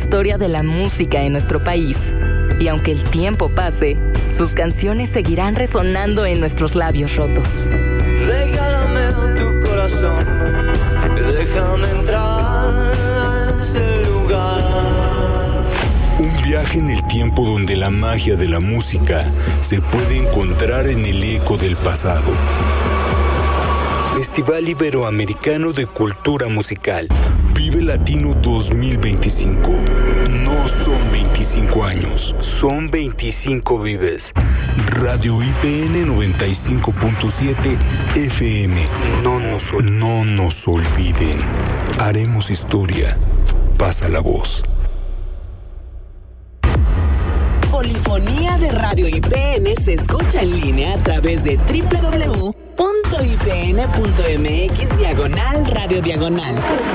historia de la música en nuestro país. Y aunque el tiempo pase, sus canciones seguirán resonando en nuestros labios rotos. Regálame tu corazón, déjame entrar a ese lugar. Un viaje en el tiempo donde la magia de la música se puede encontrar en el eco del pasado. Festival Iberoamericano de Cultura Musical. Vive Latino 2025. No son 25 años, son 25 vives. Radio IPN 95.7 FM. No nos olviden. Haremos historia. Pasa la voz. Polifonía de Radio IPN se escucha en línea a través de www.ipn.mx/radio diagonal.